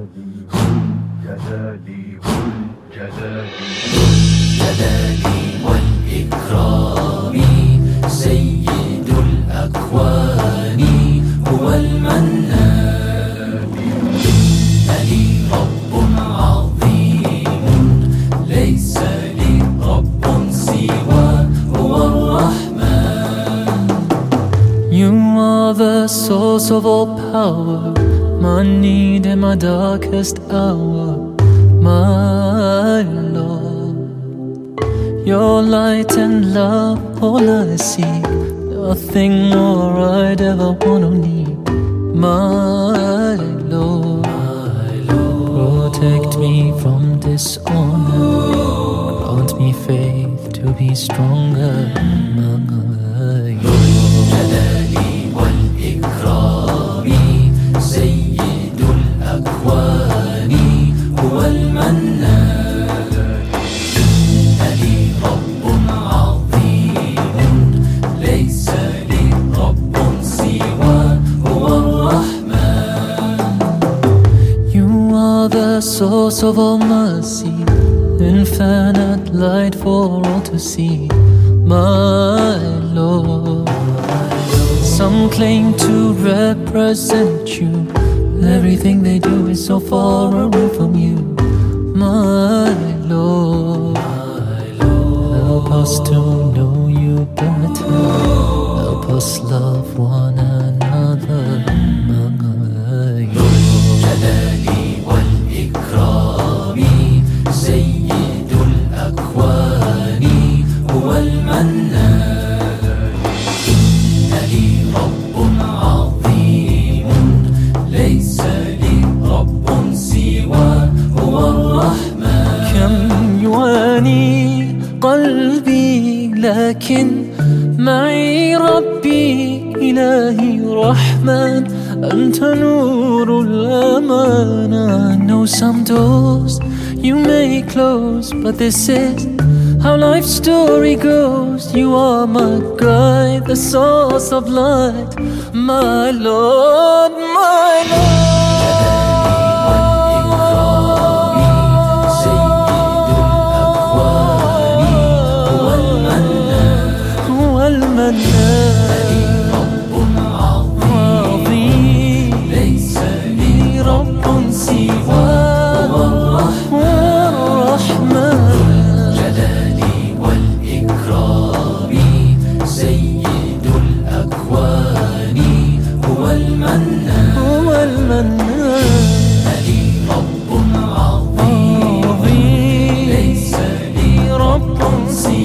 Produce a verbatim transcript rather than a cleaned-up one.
جلالي جلالي جلالي والإكرام سيد الأكوان هو المنان. إنني رب عظيم ليس لي رب سوى هو الرحمن. You are the source of all power, my need in my darkest hour, my Lord. Your light and love, all I seek, nothing more I'd ever want or need, my Lord. My Lord. Protect me from dishonor, grant me faith to be stronger, my Lord. جلالي والإكرام سيد الأكوان هو المنان. إنني رب عظيم ليس لي رب سوى هو الرحمن. You are the source of all mercy, infinite light for all to see, my Lord. Some claim to represent you, everything they do is so far away from you, my Lord. My Lord. Help us to know you better, help us love one another, my Lord. جلالي والإكرام سيد الأكوان هو المنان. إنني رب عظيم ليس لي رب سوى هو الرحمن. كم يواني قلبي لكن معي ربي إلهي رحمن، أنت نور الأمان. I know some doors you may close, but this is how life's story goes. You are my guide, the source of light, my Lord, my Lord. ليس لي رب سوى